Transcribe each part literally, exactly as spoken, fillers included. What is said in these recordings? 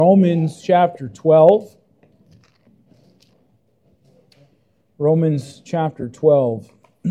Romans chapter twelve. Romans chapter twelve.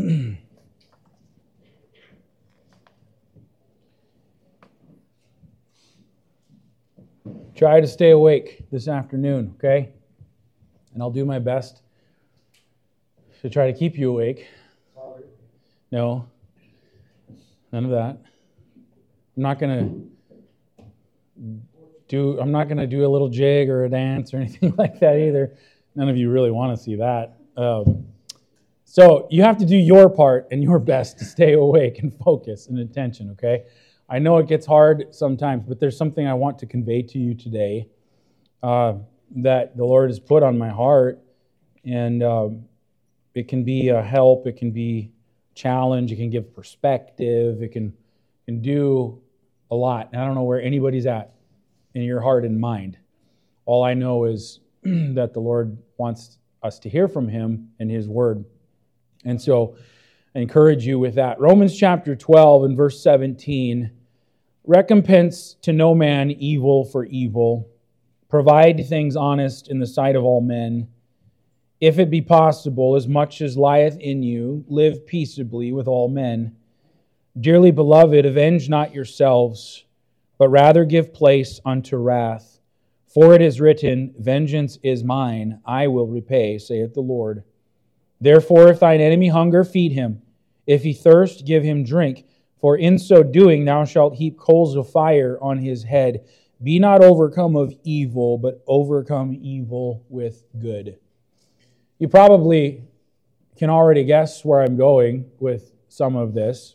Try to stay awake this afternoon, okay? And I'll do my best to try to keep you awake. No, none of that. I'm not going to do, I'm not going to do a little jig or a dance or anything like that either. None of you really want to see that. Um, so you have to do your part and your best to stay awake and focus and attention, okay? I know it gets hard sometimes, but there's something I want to convey to you today uh, that the Lord has put on my heart, and um, it can be a help, it can be a challenge, it can give perspective, it can, can do a lot. And I don't know where anybody's at in your heart and mind. All I know is that the Lord wants us to hear from Him and His Word. And so I encourage you with that. Romans chapter twelve and verse seventeen. Recompense to no man evil for evil. Provide things honest in the sight of all men. If it be possible, as much as lieth in you, live peaceably with all men. Dearly beloved, avenge not yourselves, but rather give place unto wrath. For it is written, Vengeance is mine, I will repay, saith the Lord. Therefore, if thine enemy hunger, feed him. If he thirst, give him drink. For in so doing thou shalt heap coals of fire on his head. Be not overcome of evil, but overcome evil with good. You probably can already guess where I'm going with some of this.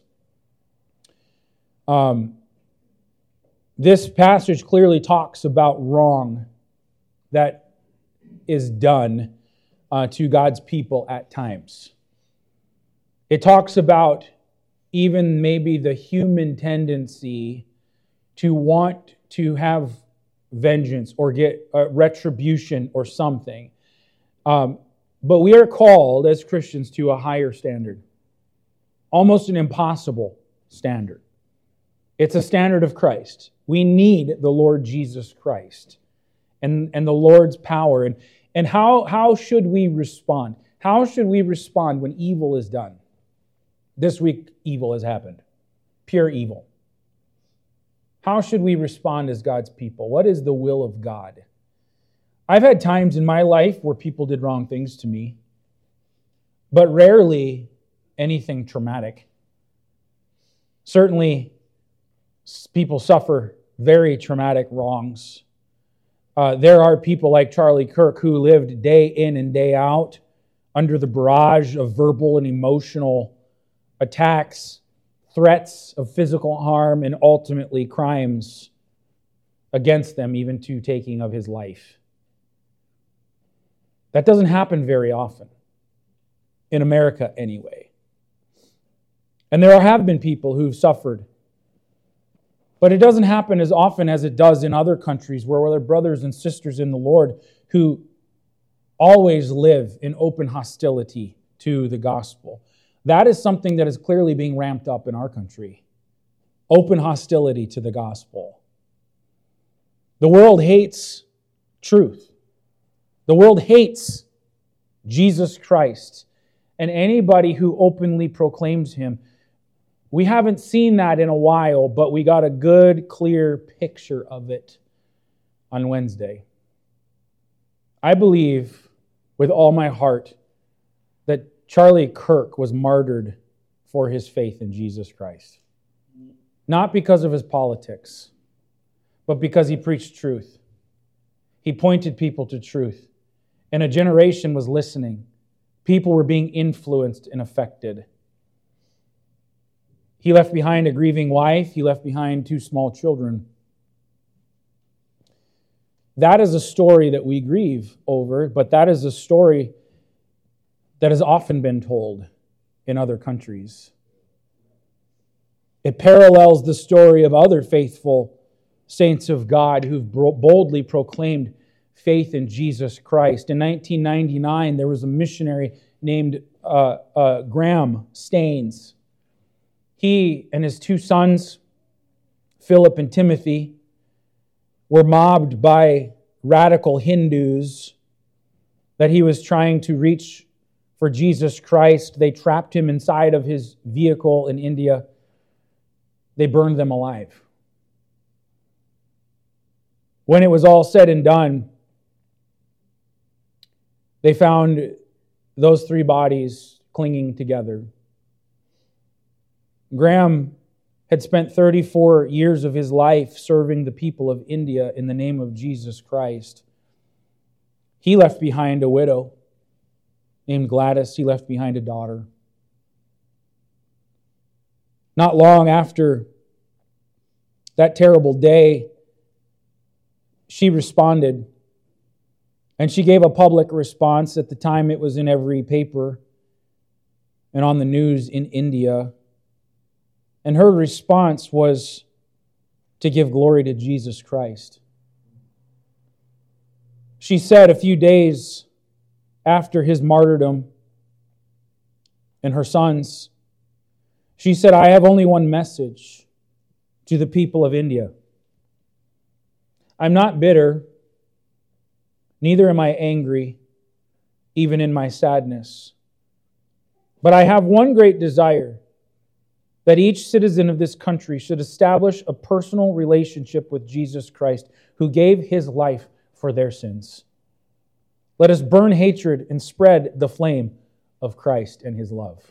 Um, this passage clearly talks about wrong that is done uh, to God's people at times. It talks about even maybe the human tendency to want to have vengeance or get uh, retribution or something. Um, but we are called as Christians to a higher standard, almost an impossible standard. It's a standard of Christ. We need the Lord Jesus Christ and, and the Lord's power. And, and how, how should we respond? How should we respond when evil is done? This week, evil has happened. Pure evil. How should we respond as God's people? What is the will of God? I've had times in my life where people did wrong things to me, but rarely anything traumatic. Certainly, people suffer very traumatic wrongs. Uh, there are people like Charlie Kirk who lived day in and day out under the barrage of verbal and emotional attacks, threats of physical harm, and ultimately crimes against them, even to taking of his life. That doesn't happen very often, in America anyway. And there have been people who've suffered. But it doesn't happen as often as it does in other countries where there are brothers and sisters in the Lord who always live in open hostility to the gospel. That is something that is clearly being ramped up in our country. Open hostility to the gospel. The world hates truth. The world hates Jesus Christ and anybody who openly proclaims Him. We haven't seen that in a while, but we got a good, clear picture of it on Wednesday. I believe with all my heart that Charlie Kirk was martyred for his faith in Jesus Christ. Not because of his politics, but because he preached truth. He pointed people to truth. And a generation was listening. People were being influenced and affected. He left behind a grieving wife. He left behind two small children. That is a story that we grieve over, but that is a story that has often been told in other countries. It parallels the story of other faithful saints of God who've boldly proclaimed faith in Jesus Christ. In nineteen ninety-nine, there was a missionary named uh, uh, Graham Staines. He and his two sons, Philip and Timothy, were mobbed by radical Hindus that he was trying to reach for Jesus Christ. They trapped him inside of his vehicle in India. They burned them alive. When it was all said and done, they found those three bodies clinging together. Graham had spent thirty-four years of his life serving the people of India in the name of Jesus Christ. He left behind a widow named Gladys. He left behind a daughter. Not long after that terrible day, she responded, and she gave a public response. At the time, it was in every paper and on the news in India. And her response was to give glory to Jesus Christ. She said a few days after his martyrdom and her sons, she said, "I have only one message to the people of India. I'm not bitter, neither am I angry, even in my sadness. But I have one great desire, that each citizen of this country should establish a personal relationship with Jesus Christ, who gave His life for their sins. Let us burn hatred and spread the flame of Christ and His love."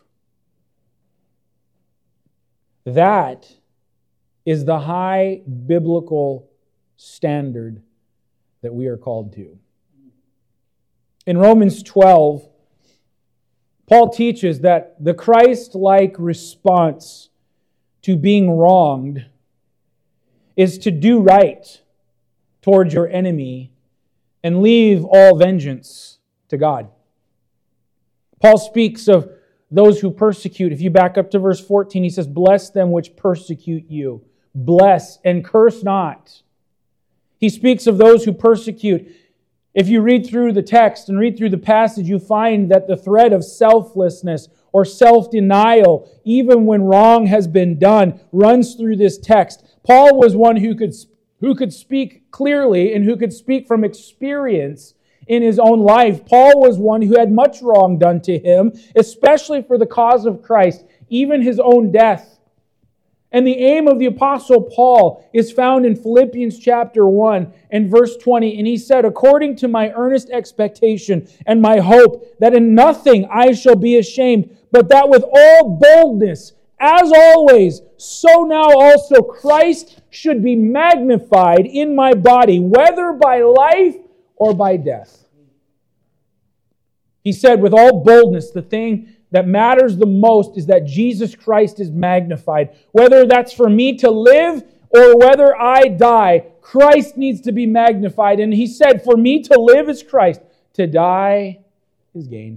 That is the high biblical standard that we are called to. In Romans twelve, Paul teaches that the Christ-like response to being wronged is to do right towards your enemy and leave all vengeance to God. Paul speaks of those who persecute. If you back up to verse fourteen, he says, "Bless them which persecute you. Bless and curse not." He speaks of those who persecute. If you read through the text and read through the passage, you find that the thread of selflessness or self-denial, even when wrong has been done, runs through this text. Paul was one who could, who could speak clearly and who could speak from experience in his own life. Paul was one who had much wrong done to him, especially for the cause of Christ, even his own death. And the aim of the Apostle Paul is found in Philippians chapter one and verse twenty. And he said, "According to my earnest expectation and my hope, that in nothing I shall be ashamed, but that with all boldness, as always, so now also Christ should be magnified in my body, whether by life or by death." He said, with all boldness, the thing that matters the most is that Jesus Christ is magnified. Whether that's for me to live or whether I die, Christ needs to be magnified. And he said, for me to live is Christ, to die is gain.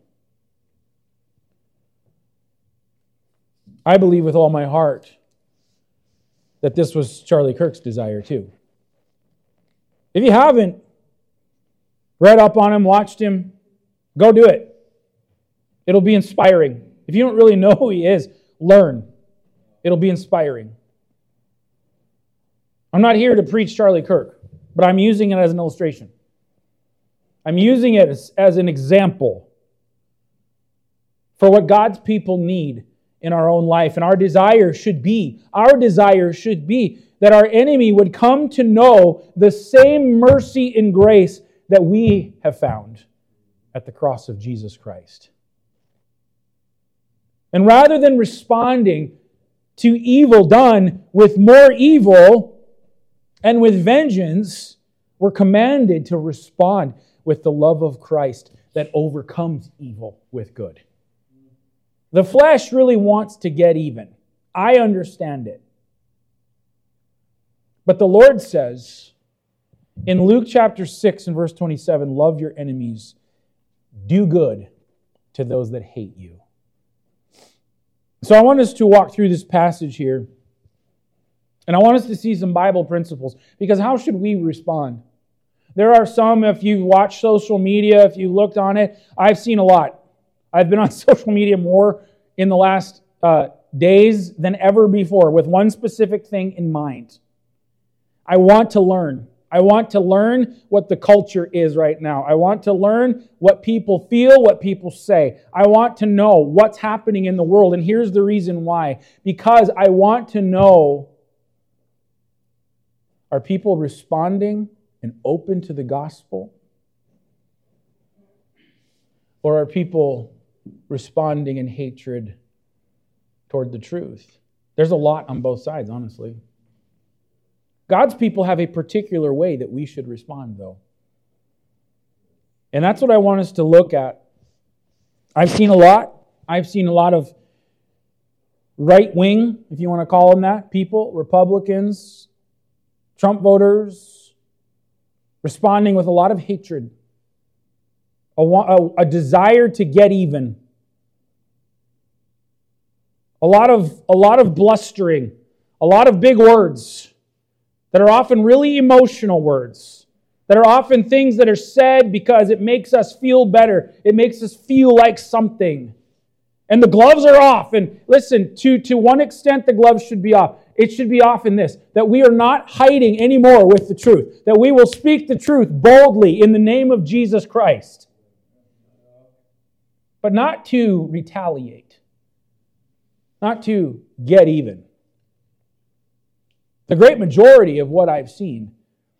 I believe with all my heart that this was Charlie Kirk's desire too. If you haven't read up on him, watched him, go do it. It'll be inspiring. If you don't really know who he is, learn. It'll be inspiring. I'm not here to preach Charlie Kirk, but I'm using it as an illustration. I'm using it as, as an example for what God's people need in our own life. And our desire should be, our desire should be that our enemy would come to know the same mercy and grace that we have found at the cross of Jesus Christ. And rather than responding to evil done with more evil and with vengeance, we're commanded to respond with the love of Christ that overcomes evil with good. The flesh really wants to get even. I understand it. But the Lord says in Luke chapter six and verse twenty-seven, love your enemies, do good to those that hate you. So I want us to walk through this passage here, and I want us to see some Bible principles, because how should we respond? There are some, if you've watched social media, if you looked on it, I've seen a lot. I've been on social media more in the last uh, days than ever before with one specific thing in mind. I want to learn. I want to learn what the culture is right now. I want to learn what people feel, what people say. I want to know what's happening in the world. And here's the reason why. Because I want to know, are people responding and open to the gospel? Or are people responding in hatred toward the truth? There's a lot on both sides, honestly. God's people have a particular way that we should respond, though. And that's what I want us to look at. I've seen a lot. I've seen a lot of right-wing, if you want to call them that, people, Republicans, Trump voters, responding with a lot of hatred, a, a, a desire to get even, a lot of, a lot of blustering, a lot of big words that are often really emotional words, that are often things that are said because it makes us feel better. It makes us feel like something. And the gloves are off. And listen, to, to one extent, the gloves should be off. It should be off in this, that we are not hiding anymore with the truth, that we will speak the truth boldly in the name of Jesus Christ. But not to retaliate, not to get even. The great majority of what I've seen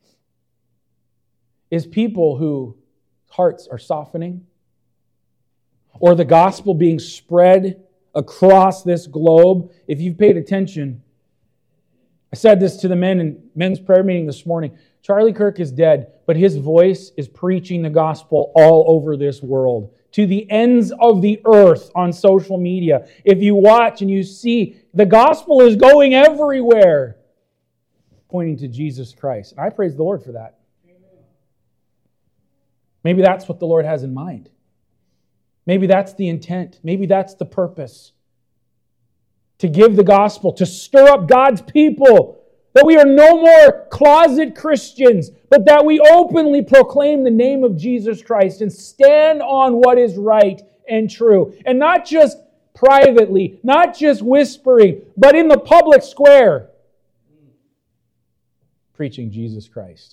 is people whose hearts are softening, or the gospel being spread across this globe. If you've paid attention, I said this to the men in men's prayer meeting this morning. Charlie Kirk is dead, but his voice is preaching the gospel all over this world, to the ends of the earth on social media. If you watch and you see, the gospel is going everywhere, pointing to Jesus Christ. And I praise the Lord for that. Maybe that's what the Lord has in mind. Maybe that's the intent. Maybe that's the purpose. To give the gospel, to stir up God's people, that we are no more closet Christians, but that we openly proclaim the name of Jesus Christ and stand on what is right and true. And not just privately, not just whispering, but in the public square, preaching Jesus Christ.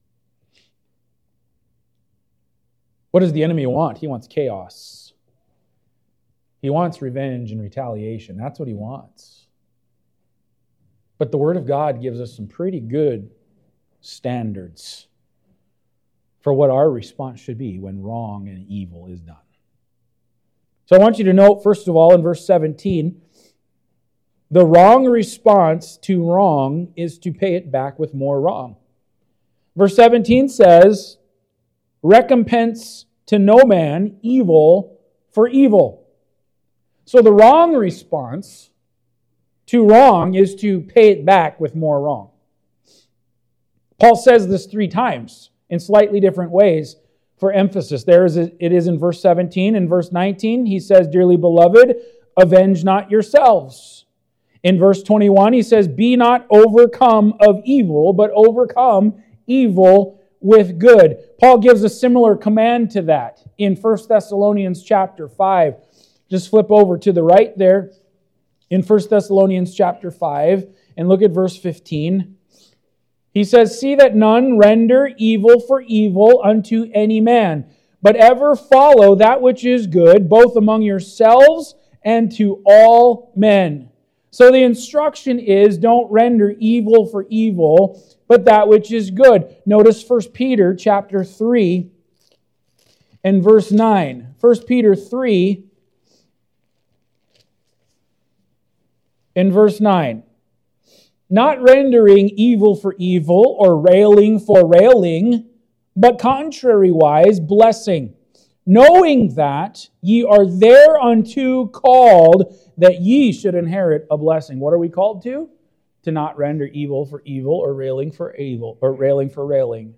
What does the enemy want? He wants chaos. He wants revenge and retaliation. That's what he wants. But the Word of God gives us some pretty good standards for what our response should be when wrong and evil is done. So I want you to note, first of all, in verse seventeen, the wrong response to wrong is to pay it back with more wrong. Verse seventeen says, recompense to no man evil for evil. So the wrong response to wrong is to pay it back with more wrong. Paul says this three times in slightly different ways for emphasis. There is a, it is in verse seventeen. In verse nineteen, he says, dearly beloved, avenge not yourselves. In verse twenty-one, he says, be not overcome of evil, but overcome evil with good. Paul gives a similar command to that in First Thessalonians chapter five. Just flip over to the right there in First Thessalonians chapter five and look at verse fifteen. He says, see that none render evil for evil unto any man, but ever follow that which is good, both among yourselves and to all men. So the instruction is, don't render evil for evil, but that which is good. Notice First Peter chapter three and verse nine. First Peter three and verse nine. Not rendering evil for evil or railing for railing, but contrariwise blessing, knowing that ye are thereunto called, that ye should inherit a blessing. What are we called to? To not render evil for evil or railing for evil or railing for railing.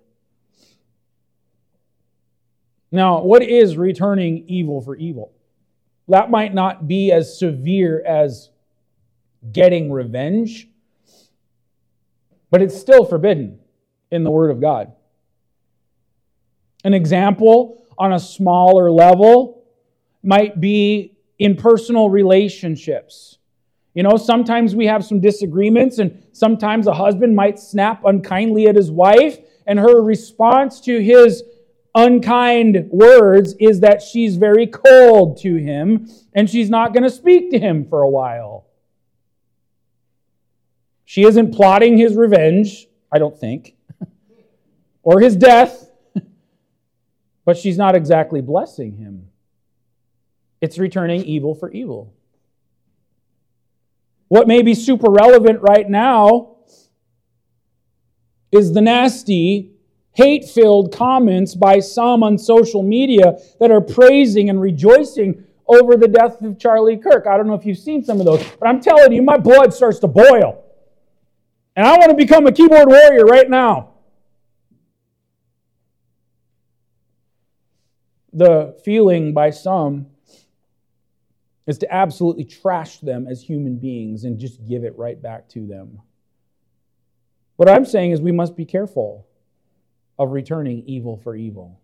Now, what is returning evil for evil? That might not be as severe as getting revenge, but it's still forbidden in the Word of God. An example on a smaller level might be in personal relationships. You know, sometimes we have some disagreements, and sometimes a husband might snap unkindly at his wife, and her response to his unkind words is that she's very cold to him, and she's not going to speak to him for a while. She isn't plotting his revenge, I don't think, or his death, but she's not exactly blessing him. It's returning evil for evil. What may be super relevant right now is the nasty, hate-filled comments by some on social media that are praising and rejoicing over the death of Charlie Kirk. I don't know if you've seen some of those, but I'm telling you, my blood starts to boil. And I want to become a keyboard warrior right now. The feeling by some is to absolutely trash them as human beings and just give it right back to them. What I'm saying is we must be careful of returning evil for evil.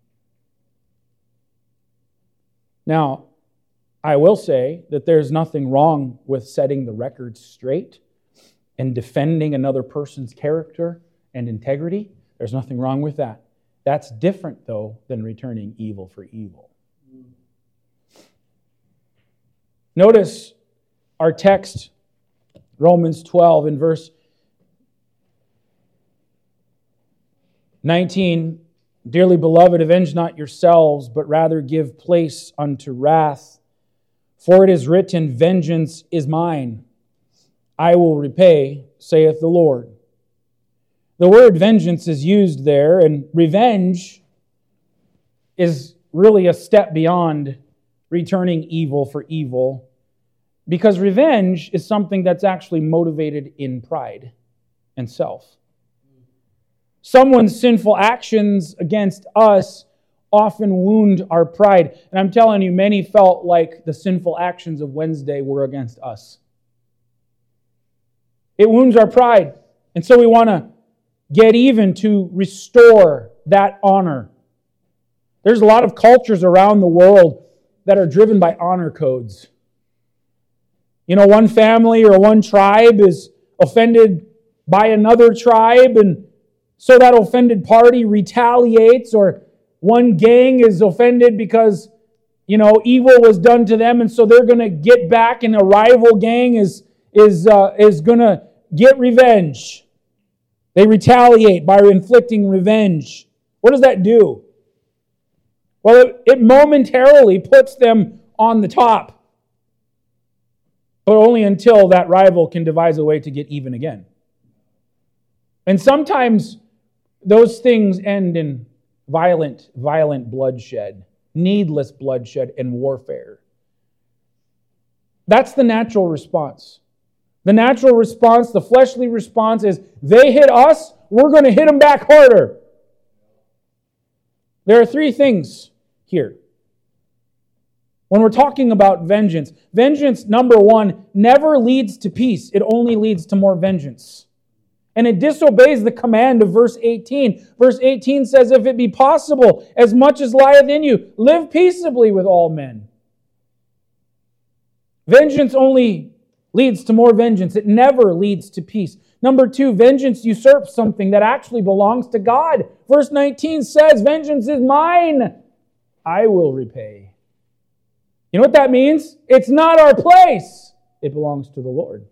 Now, I will say that there's nothing wrong with setting the record straight and defending another person's character and integrity. There's nothing wrong with that. That's different, though, than returning evil for evil. Notice our text, Romans twelve, in verse nineteen. Dearly beloved, avenge not yourselves, but rather give place unto wrath. For it is written, vengeance is mine. I will repay, saith the Lord. The word vengeance is used there, and revenge is really a step beyond returning evil for evil, because revenge is something that's actually motivated in pride and self. Someone's sinful actions against us often wound our pride. And I'm telling you, many felt like the sinful actions of Wednesday were against us. It wounds our pride. And so we want to get even to restore that honor. There's a lot of cultures around the world that are driven by honor codes. You know, one family or one tribe is offended by another tribe, and so that offended party retaliates, or one gang is offended because, you know, evil was done to them, and so they're going to get back, and a rival gang is is uh, is going to get revenge. They retaliate by inflicting revenge. What does that do? Well, it, it momentarily puts them on the top, but only until that rival can devise a way to get even again. And sometimes those things end in violent, violent bloodshed, needless bloodshed and warfare. That's the natural response. The natural response, the fleshly response is, they hit us, we're going to hit them back harder. There are three things here. When we're talking about vengeance, vengeance, number one, never leads to peace. It only leads to more vengeance. And it disobeys the command of verse eighteen. Verse eighteen says, if it be possible, as much as lieth in you, live peaceably with all men. Vengeance only leads to more vengeance. It never leads to peace. Number two, vengeance usurps something that actually belongs to God. Verse nineteen says, vengeance is mine. I will repay. You know what that means? It's not our place. It belongs to the Lord.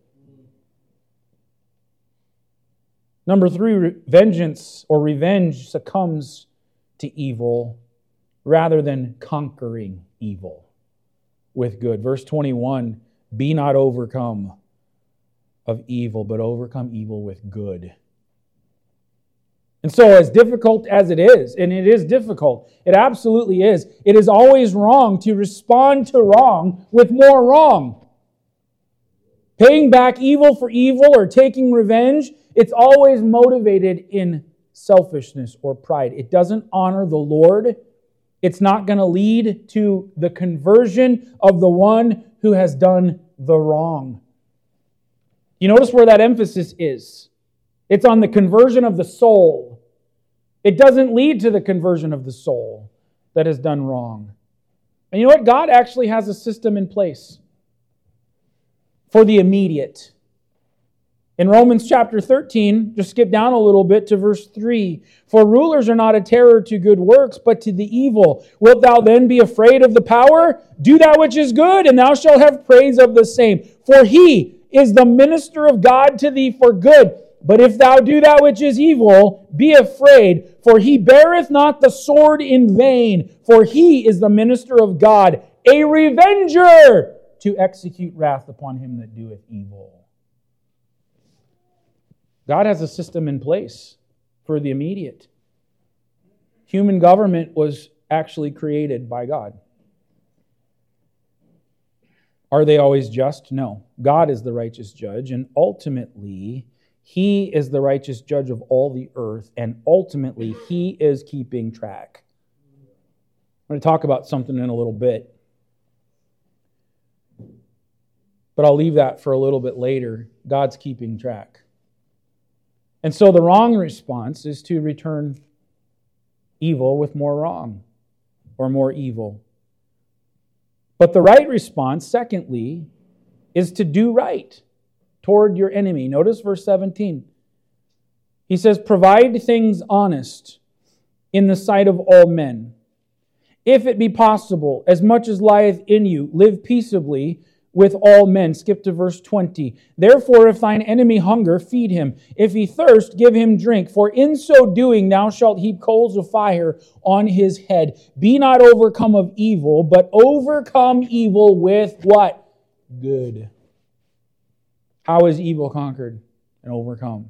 Number three, vengeance or revenge succumbs to evil rather than conquering evil with good. Verse twenty-one, be not overcome of evil, but overcome evil with good. And so as difficult as it is, and it is difficult, it absolutely is, it is always wrong to respond to wrong with more wrong. Paying back evil for evil or taking revenge, it's always motivated in selfishness or pride. It doesn't honor the Lord. It's not going to lead to the conversion of the one who has done the wrong. You notice where that emphasis is. It's on the conversion of the soul. It doesn't lead to the conversion of the soul that has done wrong. And you know what? God actually has a system in place for the immediate. In Romans chapter thirteen, just skip down a little bit to verse three. For rulers are not a terror to good works, but to the evil. Wilt thou then be afraid of the power? Do that which is good, and thou shalt have praise of the same. For he is the minister of God to thee for good. But if thou do that which is evil, be afraid, for he beareth not the sword in vain, for he is the minister of God, a revenger to execute wrath upon him that doeth evil. God has a system in place for the immediate. Human government was actually created by God. Are they always just? No. God is the righteous judge, and ultimately, He is the righteous judge of all the earth, and ultimately, He is keeping track. I'm going to talk about something in a little bit, but I'll leave that for a little bit later. God's keeping track. And so the wrong response is to return evil with more wrong or more evil. But the right response, secondly, is to do right toward your enemy. Notice verse seventeen. He says, provide things honest in the sight of all men. If it be possible, as much as lieth in you, live peaceably with all men. Skip to verse twenty. Therefore, if thine enemy hunger, feed him. If he thirst, give him drink. For in so doing, thou shalt heap coals of fire on his head. Be not overcome of evil, but overcome evil with what? Good. How is evil conquered and overcome?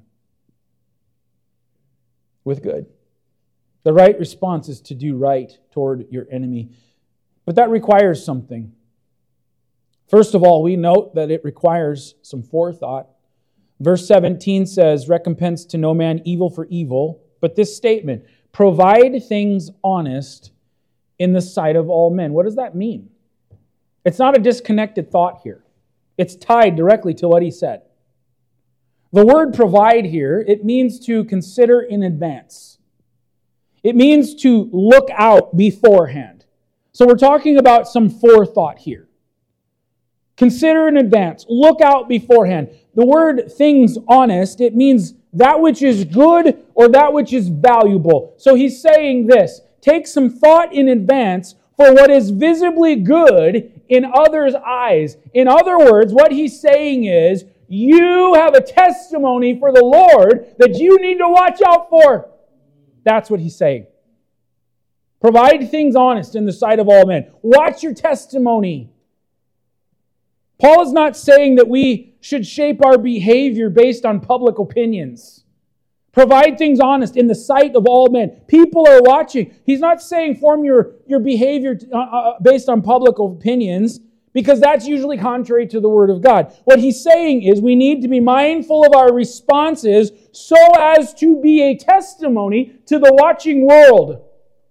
With good. The right response is to do right toward your enemy. But that requires something. First of all, we note that it requires some forethought. Verse seventeen says, recompense to no man evil for evil. But this statement, provide things honest in the sight of all men. What does that mean? It's not a disconnected thought here. It's tied directly to what he said. The word provide here, it means to consider in advance. It means to look out beforehand. So we're talking about some forethought here. Consider in advance. Look out beforehand. The word things honest, it means that which is good or that which is valuable. So he's saying this. Take some thought in advance for what is visibly good in others' eyes. In other words, what he's saying is, you have a testimony for the Lord that you need to watch out for. That's what he's saying. Provide things honest in the sight of all men. Watch your testimony. Paul is not saying that we should shape our behavior based on public opinions. Provide things honest in the sight of all men. People are watching. He's not saying form your, your behavior uh, based on public opinions, because that's usually contrary to the Word of God. What he's saying is we need to be mindful of our responses so as to be a testimony to the watching world.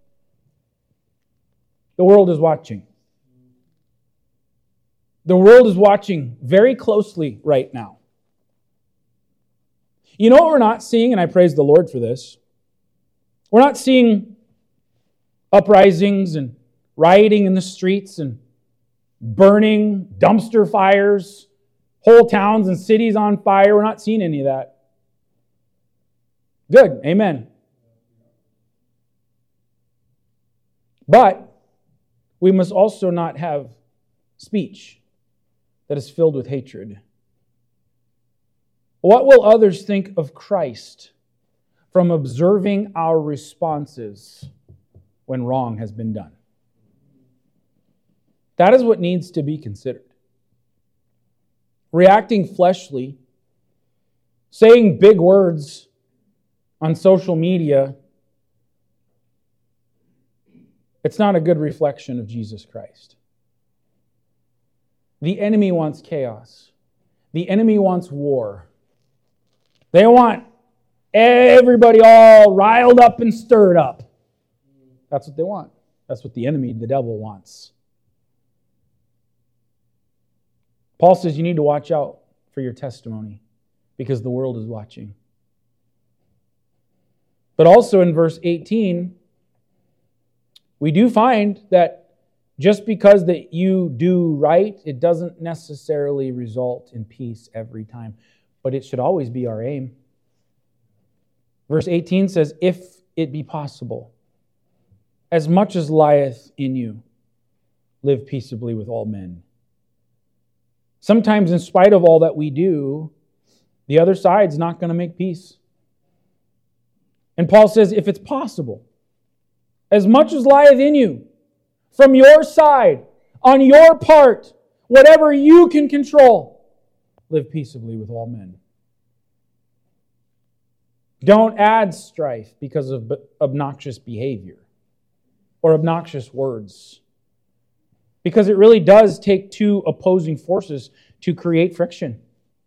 The world is watching. The world is watching very closely right now. You know what we're not seeing, and I praise the Lord for this? We're not seeing uprisings and rioting in the streets and burning, dumpster fires, whole towns and cities on fire. We're not seeing any of that. Good. Amen. But we must also not have speech that is filled with hatred. What will others think of Christ from observing our responses when wrong has been done? That is what needs to be considered. Reacting fleshly, saying big words on social media, it's not a good reflection of Jesus Christ. The enemy wants chaos. The enemy wants war. They want everybody all riled up and stirred up. That's what they want. That's what the enemy, the devil, wants. Paul says you need to watch out for your testimony because the world is watching. But also in verse eighteen, we do find that Just because that you do right, it doesn't necessarily result in peace every time. But it should always be our aim. Verse eighteen says, if it be possible, as much as lieth in you, live peaceably with all men. Sometimes in spite of all that we do, the other side's not going to make peace. And Paul says, if it's possible, as much as lieth in you, from your side, on your part, whatever you can control, live peaceably with all men. Don't add strife because of obnoxious behavior or obnoxious words. Because it really does take two opposing forces to create friction.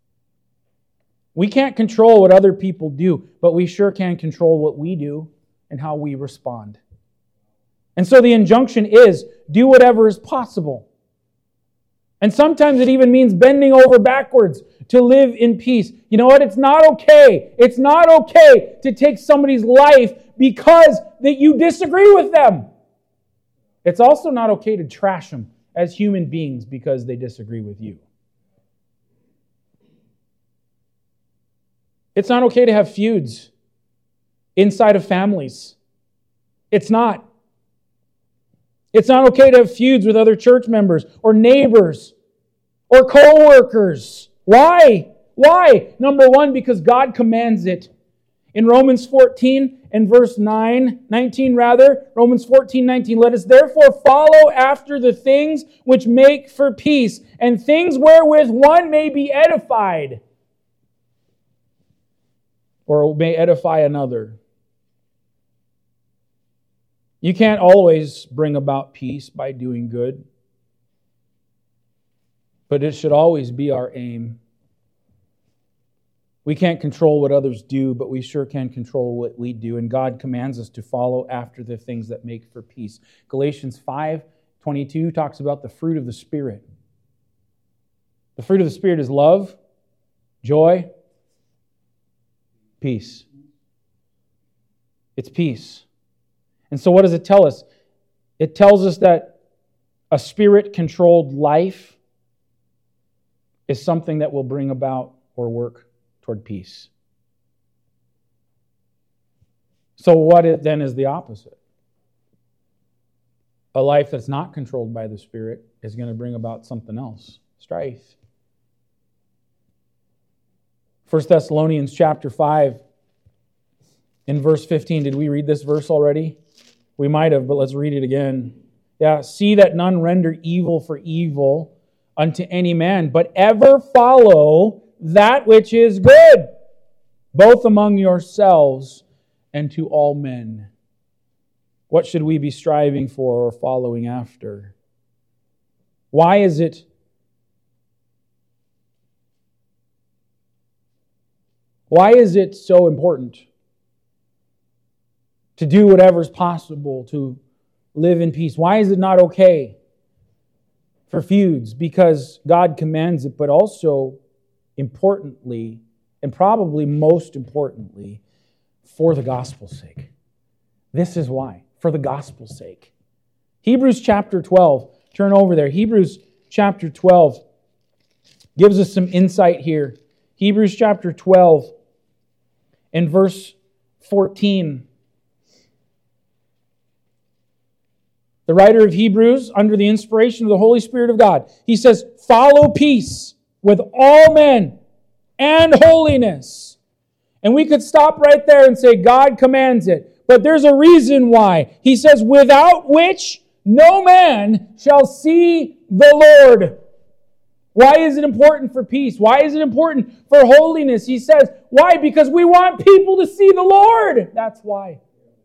We can't control what other people do, but we sure can control what we do and how we respond. And so the injunction is, do whatever is possible. And sometimes it even means bending over backwards to live in peace. You know what? It's not okay. It's not okay to take somebody's life because that you disagree with them. It's also not okay to trash them as human beings because they disagree with you. It's not okay to have feuds inside of families. It's not. It's not okay to have feuds with other church members or neighbors or co-workers. Why? Why? Number one, because God commands it. In Romans fourteen and verse nine, nineteen rather, Romans fourteen, nineteen, let us therefore follow after the things which make for peace, and things wherewith one may be edified, or may edify another. You can't always bring about peace by doing good, but it should always be our aim. We can't control what others do, but we sure can control what we do. And God commands us to follow after the things that make for peace. Galatians five twenty-two talks about the fruit of the Spirit. The fruit of the Spirit is love, joy, peace. It's peace. And so what does it tell us? It tells us that a Spirit-controlled life is something that will bring about or work toward peace. So what it then is the opposite? A life that's not controlled by the Spirit is going to bring about something else, strife. First Thessalonians chapter five, in verse fifteen. Did we read this verse already? We might have, but let's read it again. Yeah, see that none render evil for evil unto any man, but ever follow that which is good, both among yourselves and to all men. What should we be striving for or following after? Why is it why is it so important to do whatever is possible to live in peace? Why is it not okay for feuds? Because God commands it, but also importantly, and probably most importantly, for the gospel's sake. This is why. For the gospel's sake. Hebrews chapter twelve. Turn over there. Hebrews chapter twelve gives us some insight here. Hebrews chapter twelve and verse fourteen. The writer of Hebrews, under the inspiration of the Holy Spirit of God, he says, follow peace with all men and holiness. And we could stop right there and say God commands it. But there's a reason why. He says, without which no man shall see the Lord. Why is it important for peace? Why is it important for holiness? He says, why? Because we want people to see the Lord. That's why.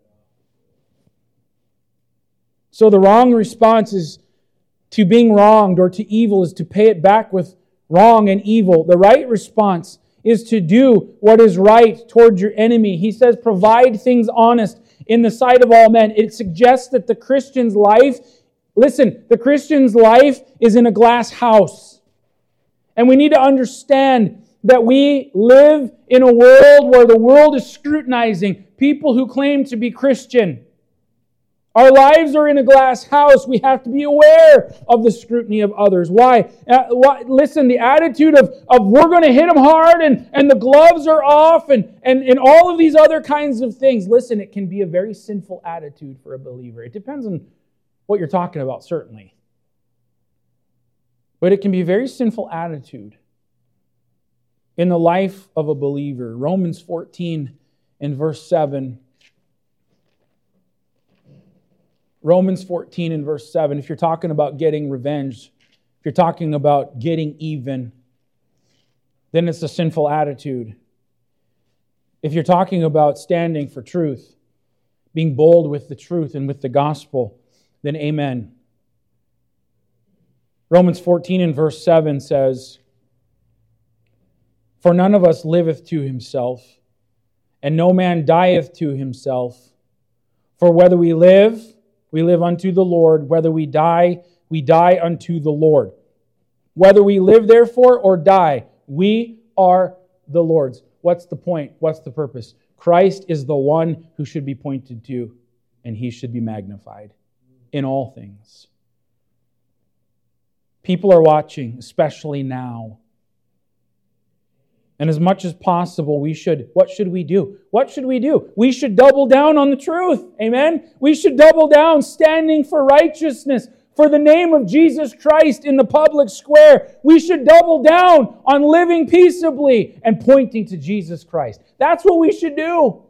So the wrong response is to being wronged or to evil is to pay it back with wrong and evil. The right response is to do what is right towards your enemy. He says, provide things honest in the sight of all men. It suggests that the Christian's life, listen, the Christian's life is in a glass house. And we need to understand that we live in a world where the world is scrutinizing people who claim to be Christian. Our lives are in a glass house. We have to be aware of the scrutiny of others. Why? Uh, why? Listen, the attitude of, of we're going to hit them hard and, and the gloves are off and, and, and all of these other kinds of things. Listen, it can be a very sinful attitude for a believer. It depends on what you're talking about, certainly. But it can be a very sinful attitude in the life of a believer. Romans fourteen and verse seven. Romans fourteen and verse seven, if you're talking about getting revenge, if you're talking about getting even, then it's a sinful attitude. If you're talking about standing for truth, being bold with the truth and with the gospel, then amen. Romans fourteen and verse seven says, "For none of us liveth to himself, and no man dieth to himself. For whether we live, we live unto the Lord. Whether we die, we die unto the Lord. Whether we live, therefore, or die, we are the Lord's." What's the point? What's the purpose? Christ is the one who should be pointed to, and He should be magnified in all things. People are watching, especially now. And as much as possible, we should, what should we do? What should we do? We should double down on the truth. Amen? We should double down, standing for righteousness, for the name of Jesus Christ in the public square. We should double down on living peaceably and pointing to Jesus Christ. That's what we should do.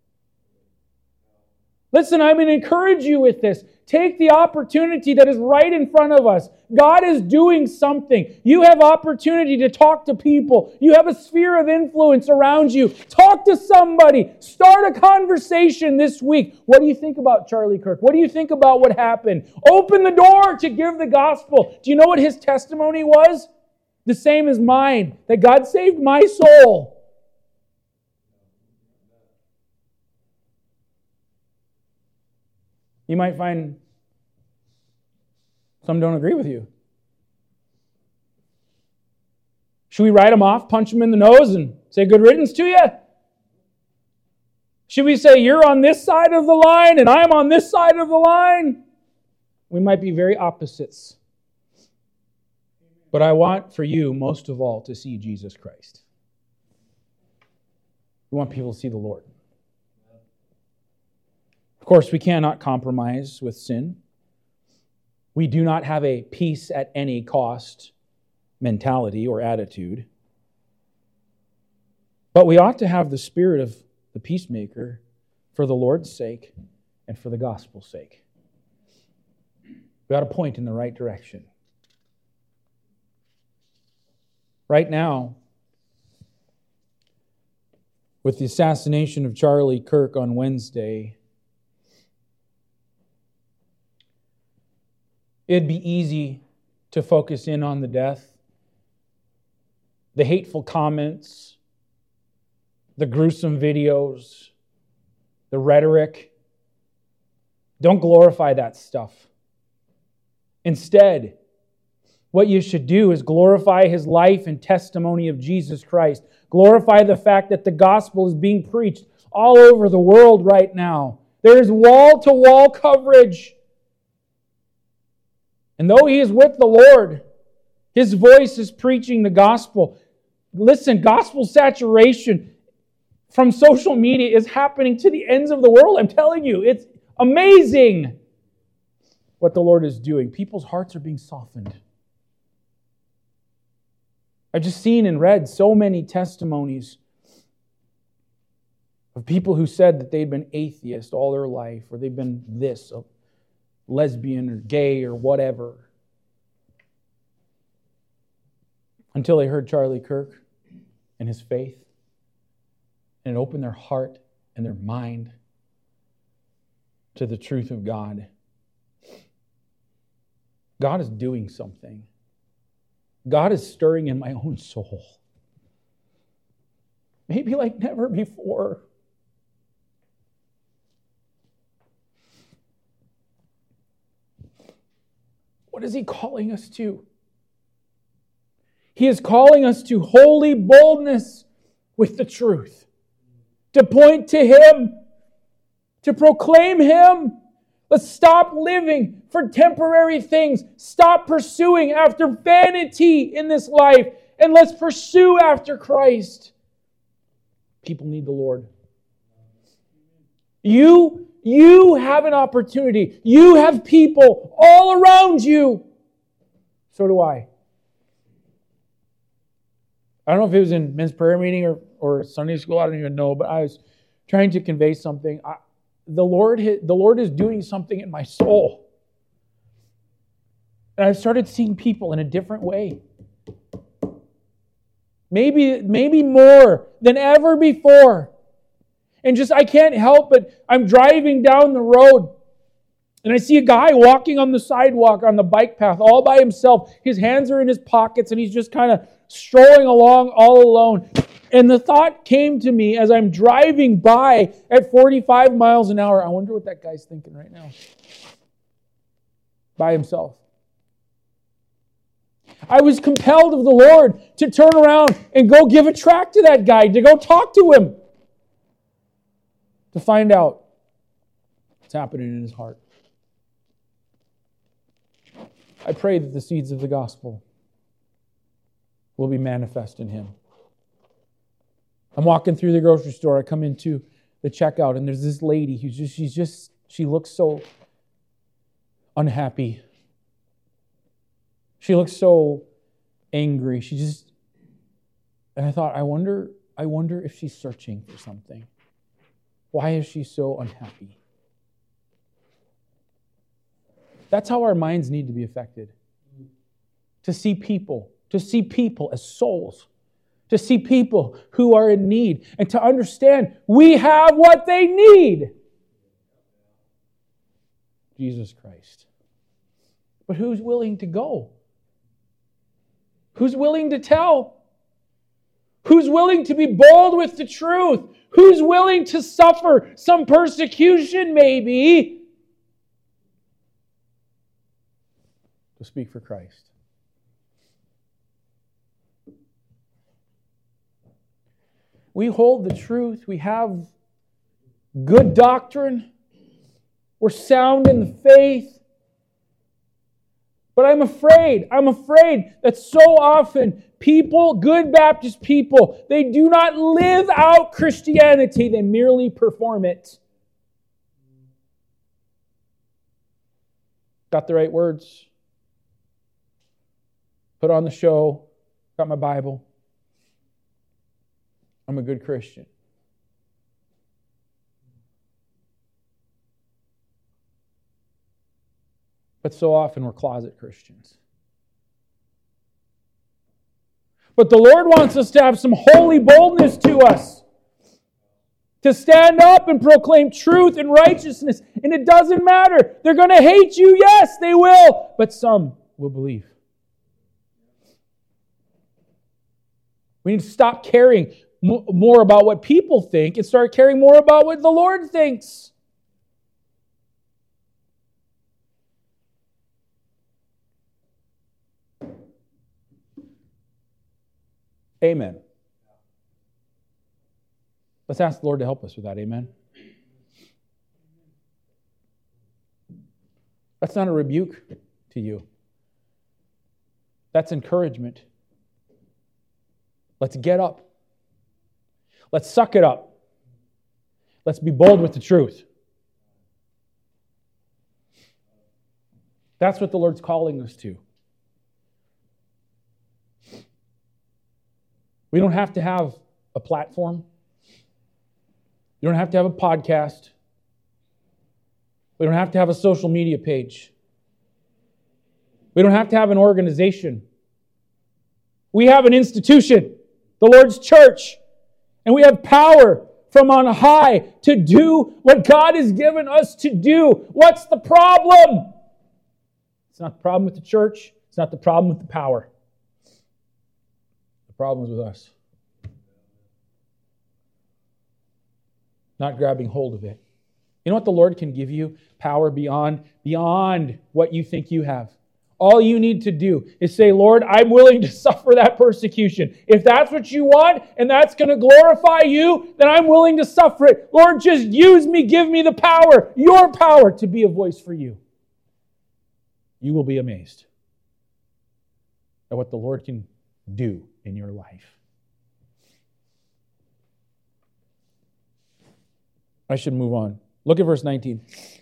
Listen, I'm going to encourage you with this. Take the opportunity that is right in front of us. God is doing something. You have opportunity to talk to people. You have a sphere of influence around you. Talk to somebody. Start a conversation this week. What do you think about Charlie Kirk? What do you think about what happened? Open the door to give the gospel. Do you know what his testimony was? The same as mine, that God saved my soul. You might find some don't agree with you. Should we write them off, punch them in the nose, and say good riddance to you? Should we say you're on this side of the line and I'm on this side of the line? We might be very opposites. But I want for you, most of all, to see Jesus Christ. We want people to see the Lord. Of course, we cannot compromise with sin. We do not have a peace at any cost mentality or attitude. But we ought to have the spirit of the peacemaker for the Lord's sake and for the gospel's sake. We ought to point in the right direction. Right now, with the assassination of Charlie Kirk on Wednesday, it'd be easy to focus in on the death, the hateful comments, the gruesome videos, the rhetoric. Don't glorify that stuff. Instead, what you should do is glorify His life and testimony of Jesus Christ. Glorify the fact that the gospel is being preached all over the world right now. There is wall-to-wall coverage. And though he is with the Lord, his voice is preaching the gospel. Listen, gospel saturation from social media is happening to the ends of the world. I'm telling you, it's amazing what the Lord is doing. People's hearts are being softened. I've just seen and read so many testimonies of people who said that they'd been atheist all their life, or they've been this, lesbian or gay or whatever, until they heard Charlie Kirk and his faith, and it opened their heart and their mind to the truth of God. God is doing something. God is stirring in my own soul. Maybe like never before. What is He calling us to? He is calling us to holy boldness with the truth. To point to Him. To proclaim Him. Let's stop living for temporary things. Stop pursuing after vanity in this life. And let's pursue after Christ. People need the Lord. You, you have an opportunity. You have people all around you. So do I. I don't know if it was in men's prayer meeting or, or Sunday school. I don't even know. But I was trying to convey something. I, the Lord, the Lord is doing something in my soul. And I've started seeing people in a different way. Maybe, maybe more than ever before. And just, I can't help but I'm driving down the road and I see a guy walking on the sidewalk on the bike path all by himself. His hands are in his pockets and he's just kind of strolling along all alone. And the thought came to me as I'm driving by at forty-five miles an hour. I wonder what that guy's thinking right now. By himself. I was compelled of the Lord to turn around and go give a tract to that guy, to go talk to him, to find out what's happening in his heart. I pray that the seeds of the gospel will be manifest in him. I'm walking through the grocery store. I come into the checkout, and there's this lady who's just, she's just, she looks so unhappy. She looks so angry. She just, and I thought, I wonder, I wonder if she's searching for something. Why is she so unhappy? That's how our minds need to be affected. To see people, to see people as souls, to see people who are in need, and to understand we have what they need. Jesus Christ. But who's willing to go? Who's willing to tell? Who's willing to be bold with the truth? Who's willing to suffer some persecution maybe to speak for Christ? We hold the truth. We have good doctrine. We're sound in the faith. But I'm afraid, I'm afraid that so often people, good Baptist people, they do not live out Christianity. They merely perform it. Got the right words. Put on the show. Got my Bible. I'm a good Christian. But so often we're closet Christians. But the Lord wants us to have some holy boldness to us. To stand up and proclaim truth and righteousness. And it doesn't matter. They're going to hate you. Yes, they will. But some will believe. We need to stop caring more about what people think and start caring more about what the Lord thinks. Amen. Let's ask the Lord to help us with that. Amen. That's not a rebuke to you. That's encouragement. Let's get up. Let's suck it up. Let's be bold with the truth. That's what the Lord's calling us to. We don't have to have a platform. You don't have to have a podcast. We don't have to have a social media page. We don't have to have an organization. We have an institution, the Lord's church. And we have power from on high to do what God has given us to do. What's the problem? It's not the problem with the church. It's not the problem with the power. The problem is with us. Not grabbing hold of it. You know what the Lord can give you? Power beyond, beyond what you think you have. All you need to do is say, Lord, I'm willing to suffer that persecution. If that's what you want and that's going to glorify you, then I'm willing to suffer it. Lord, just use me. Give me the power, your power, to be a voice for you. You will be amazed at what the Lord can do in your life. I should move on. Look at verse nineteen.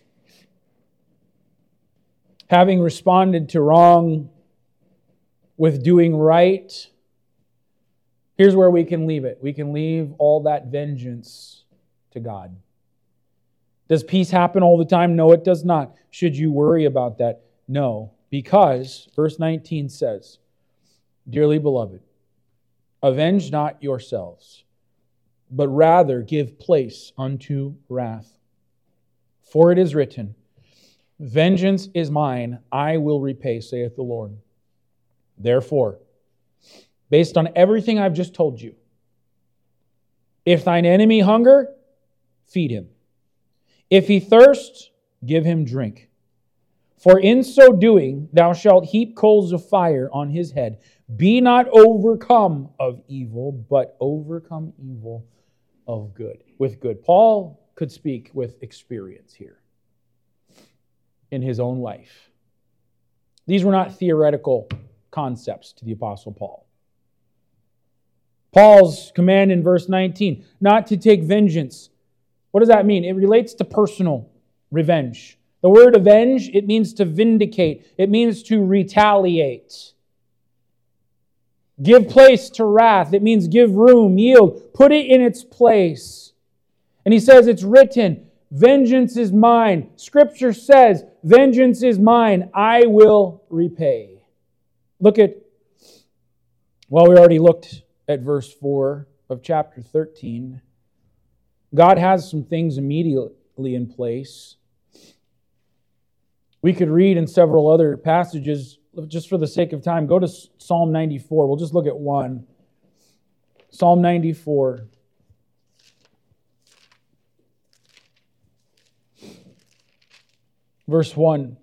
Having responded to wrong with doing right, here's where we can leave it. We can leave all that vengeance to God. Does peace happen all the time? No, it does not. Should you worry about that? No, because verse nineteen says, Dearly beloved, avenge not yourselves, but rather give place unto wrath. For it is written, Vengeance is mine, I will repay, saith the Lord. Therefore, based on everything I've just told you, if thine enemy hunger, feed him. If he thirst, give him drink. For in so doing, thou shalt heap coals of fire on his head. Be not overcome of evil, but overcome evil of good. With good. Paul could speak with experience here in his own life. These were not theoretical concepts to the Apostle Paul. Paul's command in verse nineteen, not to take vengeance. What does that mean? It relates to personal revenge. The word avenge, it means to vindicate. It means to retaliate. Give place to wrath. It means give room, yield, put it in its place. And he says it's written, vengeance is mine. Scripture says, vengeance is mine. I will repay. Look at, well, we already looked at verse four of chapter thirteen. God has some things immediately in place. We could read in several other passages, just for the sake of time. Go to Psalm ninety-four. We'll just look at one. Psalm ninety-four. Verse one.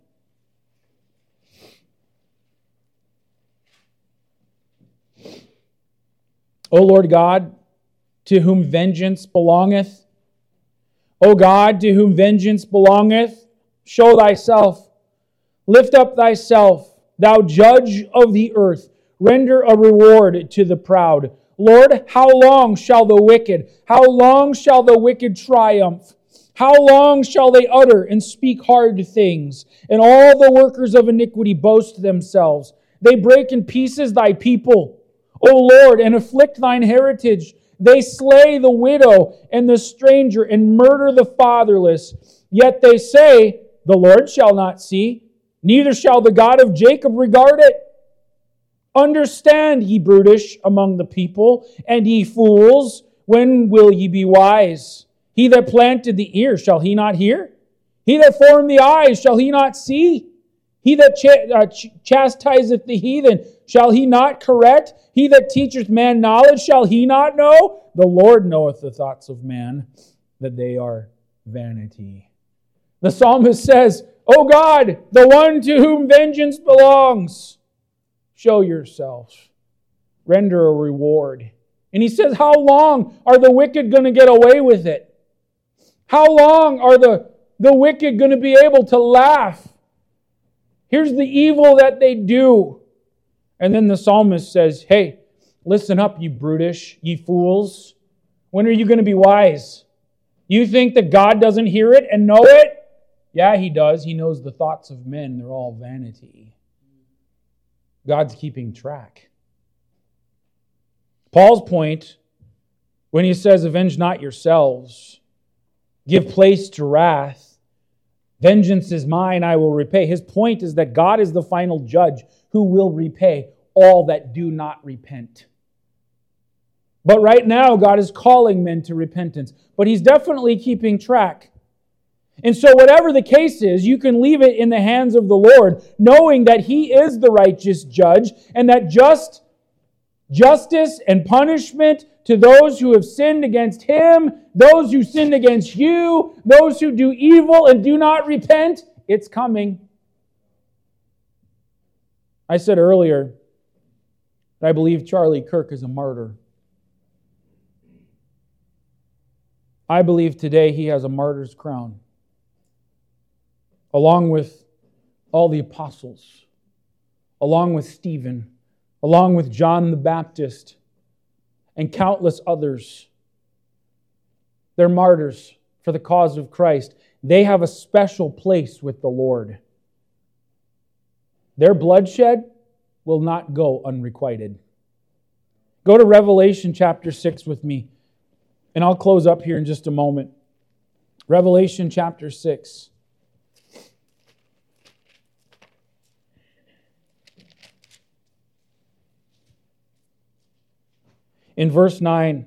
O Lord God, to whom vengeance belongeth, O God, to whom vengeance belongeth, show thyself. Lift up thyself, thou judge of the earth. Render a reward to the proud. Lord, how long shall the wicked, how long shall the wicked triumph? How long shall they utter and speak hard things? And all the workers of iniquity boast themselves. They break in pieces thy people, O Lord, and afflict thine heritage. They slay the widow and the stranger and murder the fatherless. Yet they say, the Lord shall not see, neither shall the God of Jacob regard it. Understand, ye brutish among the people, and ye fools, when will ye be wise? He that planted the ear, shall he not hear? He that formed the eyes, shall he not see? He that ch- uh, ch- chastiseth the heathen, shall he not correct? He that teacheth man knowledge, shall he not know? The Lord knoweth the thoughts of man, that they are vanity. The psalmist says, O God, the one to whom vengeance belongs, show yourself. Render a reward. And he says, how long are the wicked going to get away with it? How long are the, the wicked going to be able to laugh? Here's the evil that they do. And then the psalmist says, hey, listen up, you brutish, ye fools. When are you going to be wise? You think that God doesn't hear it and know it? Yeah, He does. He knows the thoughts of men. They're all vanity. God's keeping track. Paul's point, when he says, avenge not yourselves, give place to wrath, vengeance is mine, I will repay. His point is that God is the final judge who will repay all that do not repent. But right now, God is calling men to repentance. But He's definitely keeping track. And so whatever the case is, you can leave it in the hands of the Lord, knowing that He is the righteous judge, and that just justice and punishment to those who have sinned against Him, those who sinned against you, those who do evil and do not repent, it's coming. I said earlier that I believe Charlie Kirk is a martyr. I believe today he has a martyr's crown, along with all the apostles, along with Stephen, along with John the Baptist, and countless others. They're martyrs for the cause of Christ. They have a special place with the Lord. Their bloodshed will not go unrequited. Go to Revelation chapter six with me, and I'll close up here in just a moment. Revelation chapter six. In verse nine,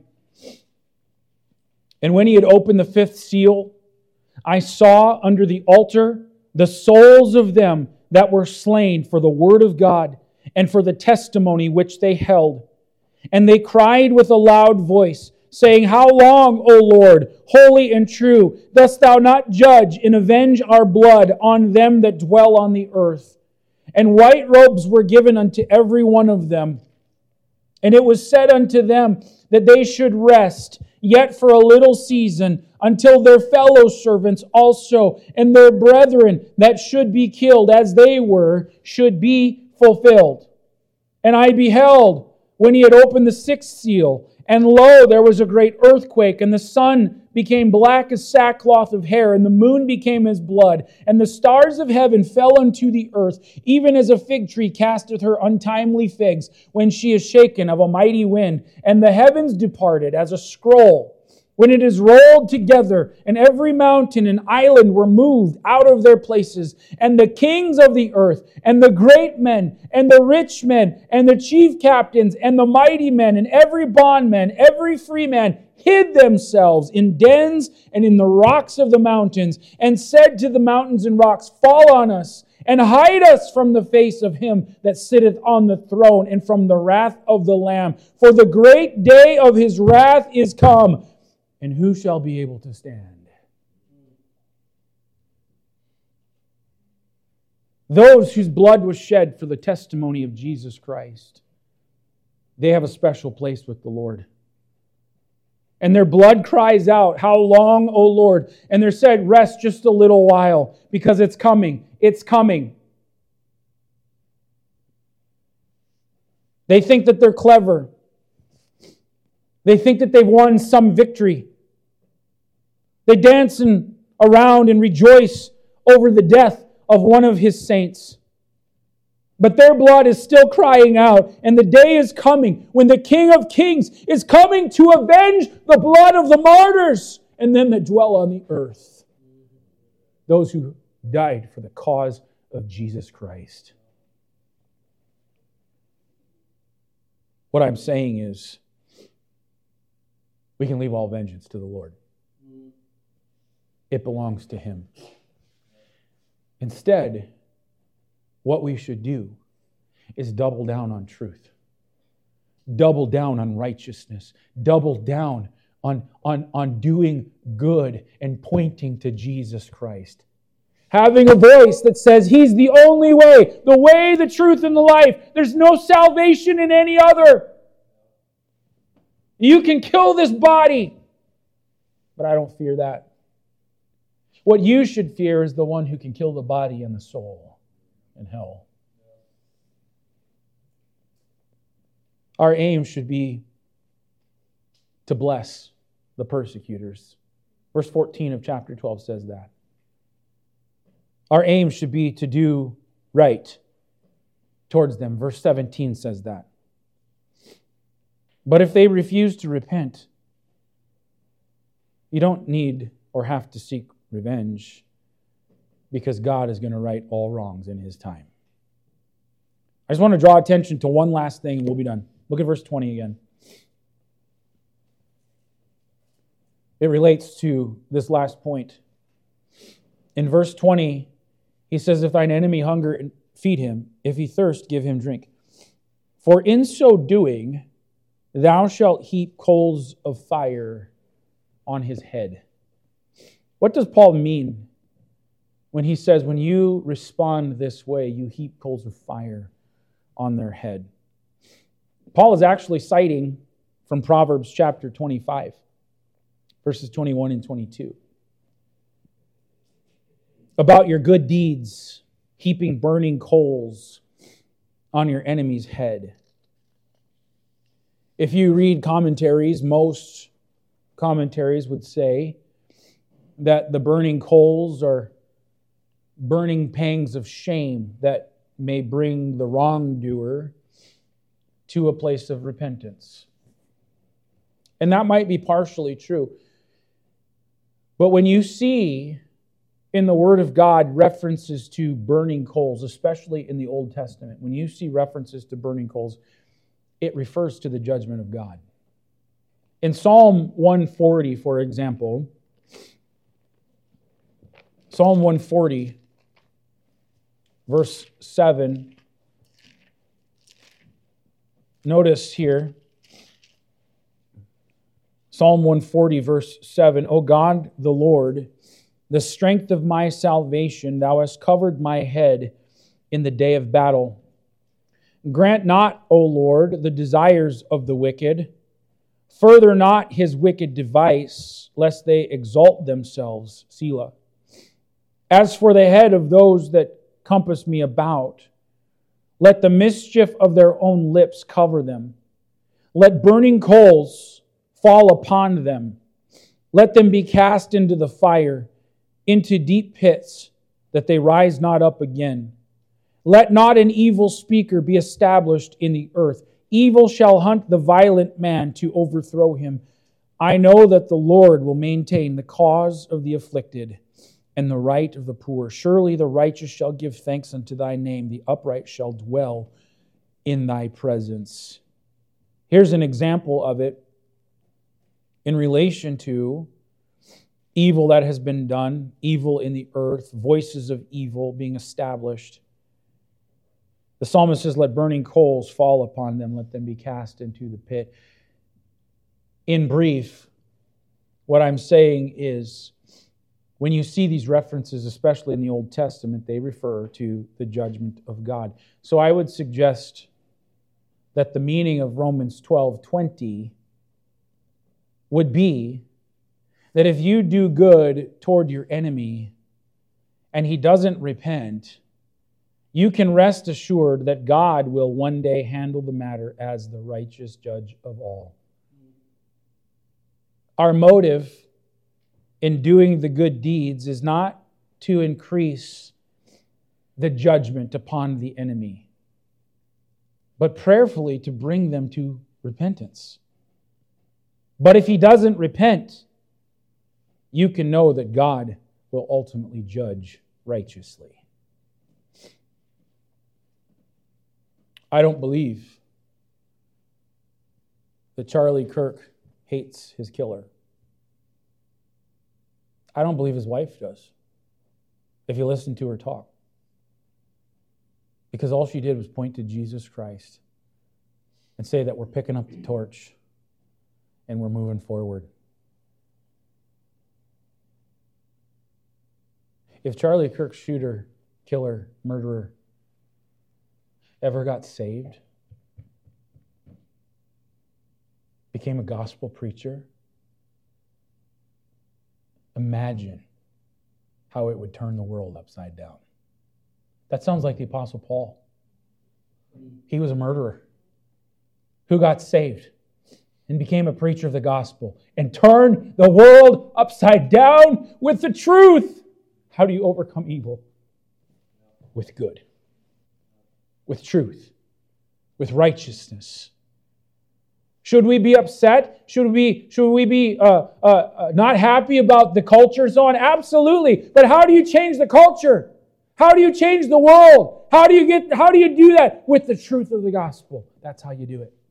and when he had opened the fifth seal, I saw under the altar the souls of them that were slain for the word of God and for the testimony which they held. And they cried with a loud voice, saying, How long, O Lord, holy and true, dost thou not judge and avenge our blood on them that dwell on the earth? And white robes were given unto every one of them. And it was said unto them that they should rest, yet for a little season, until their fellow servants also and their brethren that should be killed as they were, should be fulfilled. And I beheld, when he had opened the sixth seal, and lo, there was a great earthquake, and the sun became black as sackcloth of hair, and the moon became as blood, and the stars of heaven fell unto the earth, even as a fig tree casteth her untimely figs when she is shaken of a mighty wind. And the heavens departed as a scroll when it is rolled together, and every mountain and island were moved out of their places. And the kings of the earth, and the great men, and the rich men, and the chief captains, and the mighty men, and every bondman, every free man, hid themselves in dens and in the rocks of the mountains, and said to the mountains and rocks, Fall on us, and hide us from the face of him that sitteth on the throne, and from the wrath of the Lamb. For the great day of his wrath is come, and who shall be able to stand? Those whose blood was shed for the testimony of Jesus Christ, they have a special place with the Lord. And their blood cries out, How long, O Lord? And they're said, Rest just a little while, because it's coming. It's coming. They think that they're clever. They think that they've won some victory. They dance and around and rejoice over the death of one of his saints. But their blood is still crying out, and the day is coming when the King of Kings is coming to avenge the blood of the martyrs and them that dwell on the earth. Those who died for the cause of Jesus Christ. What I'm saying is, we can leave all vengeance to the Lord. It belongs to Him. Instead, what we should do is double down on truth. Double down on righteousness. Double down on, on, on doing good and pointing to Jesus Christ. Having a voice that says He's the only way, the way, the truth, and the life. There's no salvation in any other. You can kill this body, but I don't fear that. What you should fear is the one who can kill the body and the soul in hell. Our aim should be to bless the persecutors. Verse fourteen of chapter twelve says that. Our aim should be to do right towards them. Verse seventeen says that. But if they refuse to repent, you don't need or have to seek revenge, because God is going to right all wrongs in His time. I just want to draw attention to one last thing and we'll be done. Look at verse twenty again. It relates to this last point. In verse twenty, he says, If thine enemy hunger, feed him. If he thirst, give him drink. For in so doing, thou shalt heap coals of fire on his head. What does Paul mean when he says, when you respond this way, you heap coals of fire on their head. Paul is actually citing from Proverbs chapter twenty-five, verses twenty-one and twenty-two. About your good deeds, heaping burning coals on your enemy's head. If you read commentaries, most commentaries would say that the burning coals are burning pangs of shame that may bring the wrongdoer to a place of repentance. And that might be partially true. But when you see in the Word of God references to burning coals, especially in the Old Testament, when you see references to burning coals, it refers to the judgment of God. In Psalm one forty, for example, Psalm one forty, verse seven, notice here, Psalm one forty, verse seven, O God, the Lord, the strength of my salvation, thou hast covered my head in the day of battle. Grant not, O Lord, the desires of the wicked. Further not his wicked device, lest they exalt themselves. Selah. As for the head of those that compass me about, let the mischief of their own lips cover them. Let burning coals fall upon them. Let them be cast into the fire, into deep pits, that they rise not up again. Let not an evil speaker be established in the earth. Evil shall hunt the violent man to overthrow him. I know that the Lord will maintain the cause of the afflicted and the right of the poor. Surely the righteous shall give thanks unto thy name. The upright shall dwell in thy presence. Here's an example of it in relation to evil that has been done, evil in the earth, voices of evil being established. The psalmist says, let burning coals fall upon them, let them be cast into the pit. In brief, what I'm saying is, when you see these references, especially in the Old Testament, they refer to the judgment of God. So I would suggest that the meaning of Romans twelve twenty would be that if you do good toward your enemy and he doesn't repent, you can rest assured that God will one day handle the matter as the righteous judge of all. Our motive in doing the good deeds is not to increase the judgment upon the enemy, but prayerfully to bring them to repentance. But if he doesn't repent, you can know that God will ultimately judge righteously. I don't believe that Charlie Kirk hates his killer. I don't believe his wife does, if you listen to her talk. Because all she did was point to Jesus Christ and say that we're picking up the torch and we're moving forward. If Charlie Kirk's shooter, killer, murderer ever got saved, became a gospel preacher, imagine how it would turn the world upside down. That sounds like the Apostle Paul. He was a murderer who got saved and became a preacher of the gospel and turned the world upside down with the truth. How do you overcome evil? With good. With truth. With righteousness. Should we be upset? Should we, should we be uh, uh, uh, not happy about the culture so on? Absolutely. But how do you change the culture? How do you change the world? How do you get? How do you do that? With the truth of the gospel. That's how you do it.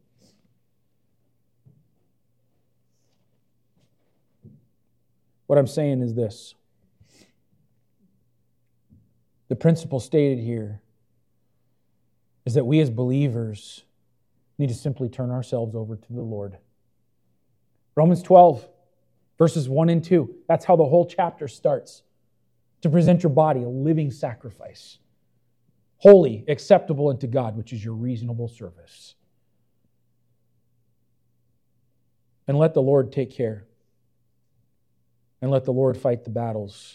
What I'm saying is this. The principle stated here is that we as believers need to simply turn ourselves over to the Lord. Romans twelve, verses one and two. That's how the whole chapter starts. To present your body a living sacrifice, holy, acceptable unto God, which is your reasonable service. And let the Lord take care. And let the Lord fight the battles.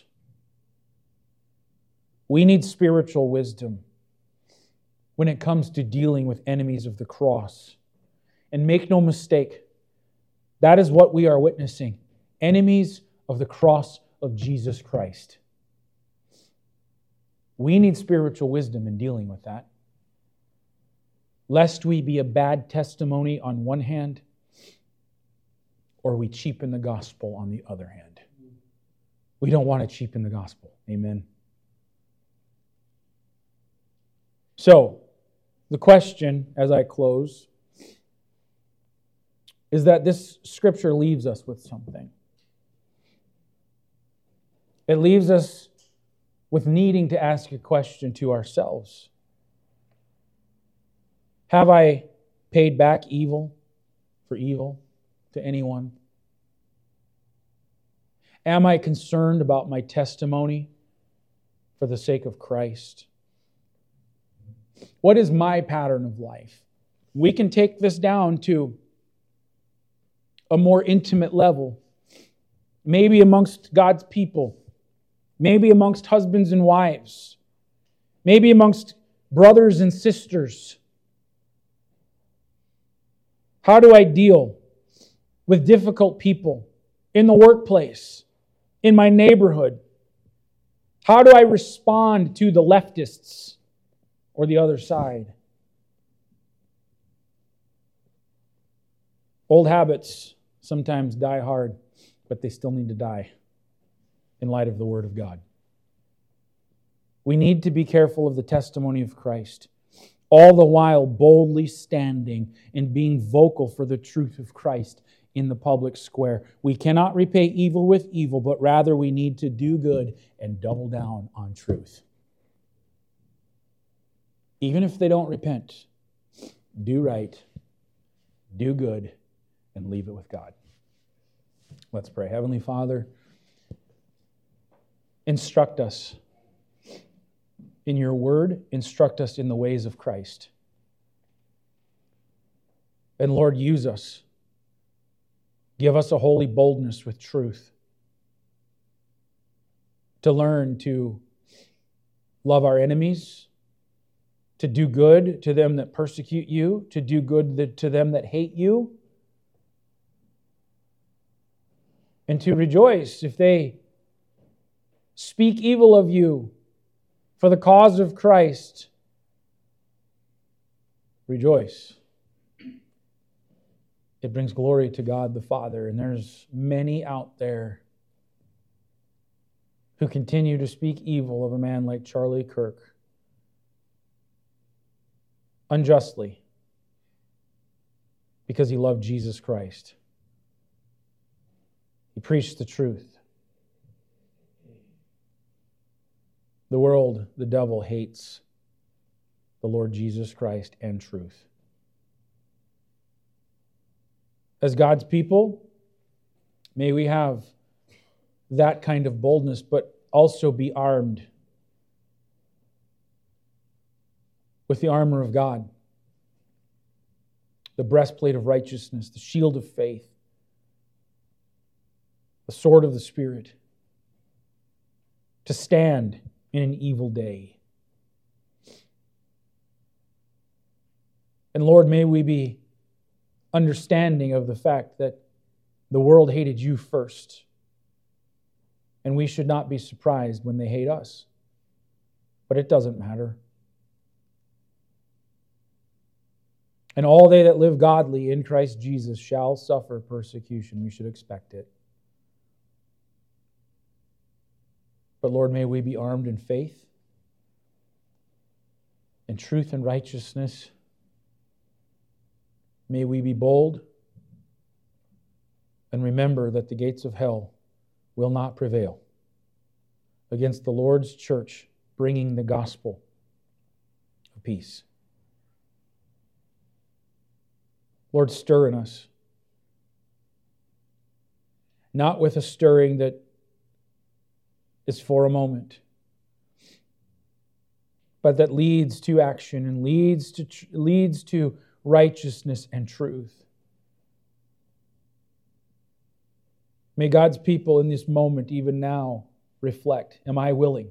We need spiritual wisdom when it comes to dealing with enemies of the cross. And make no mistake, that is what we are witnessing. Enemies of the cross of Jesus Christ. We need spiritual wisdom in dealing with that. Lest we be a bad testimony on one hand, or we cheapen the gospel on the other hand. We don't want to cheapen the gospel. Amen. So, the question as I close is that this scripture leaves us with something. It leaves us with needing to ask a question to ourselves. Have I paid back evil for evil to anyone? Am I concerned about my testimony for the sake of Christ? What is my pattern of life? We can take this down to a more intimate level. Maybe amongst God's people. Maybe amongst husbands and wives. Maybe amongst brothers and sisters. How do I deal with difficult people in the workplace, in my neighborhood? How do I respond to the leftists or the other side? Old habits sometimes die hard, but they still need to die in light of the Word of God. We need to be careful of the testimony of Christ, all the while boldly standing and being vocal for the truth of Christ in the public square. We cannot repay evil with evil, but rather we need to do good and double down on truth. Even if they don't repent, do right, do good, and leave it with God. Let's pray. Heavenly Father, instruct us in your word, instruct us in the ways of Christ. And Lord, use us. Give us a holy boldness with truth to learn to love our enemies, to do good to them that persecute you, to do good to them that hate you, and to rejoice if they speak evil of you for the cause of Christ. Rejoice. It brings glory to God the Father. And there's many out there who continue to speak evil of a man like Charlie Kirk unjustly because he loved Jesus Christ. He preached the truth. The world, the devil, hates the Lord Jesus Christ and truth. As God's people, may we have that kind of boldness, but also be armed with the armor of God, the breastplate of righteousness, the shield of faith, the sword of the Spirit, to stand in an evil day. And Lord, may we be understanding of the fact that the world hated you first, and we should not be surprised when they hate us. But it doesn't matter. And all they that live godly in Christ Jesus shall suffer persecution. We should expect it. But Lord, may we be armed in faith, in truth and righteousness. May we be bold and remember that the gates of hell will not prevail against the Lord's church bringing the gospel of peace. Lord, stir in us, not with a stirring that is for a moment, but that leads to action and leads to leads to righteousness and truth. May God's people in this moment, even now, reflect, am I willing?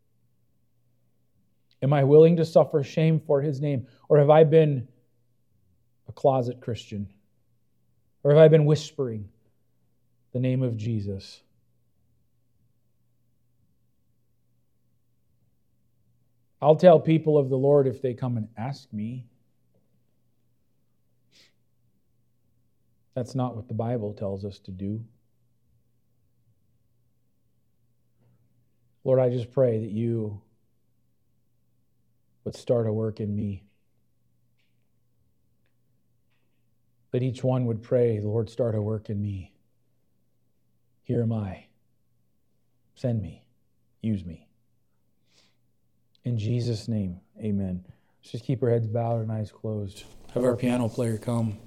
Am I willing to suffer shame for His name? Or have I been a closet Christian? Or have I been whispering the name of Jesus? I'll tell people of the Lord if they come and ask me. That's not what the Bible tells us to do. Lord, I just pray that You would start a work in me. That each one would pray, Lord, start a work in me. Here am I. Send me. Use me. In Jesus' name, amen. Let's just keep our heads bowed and eyes closed. Have our piano player come.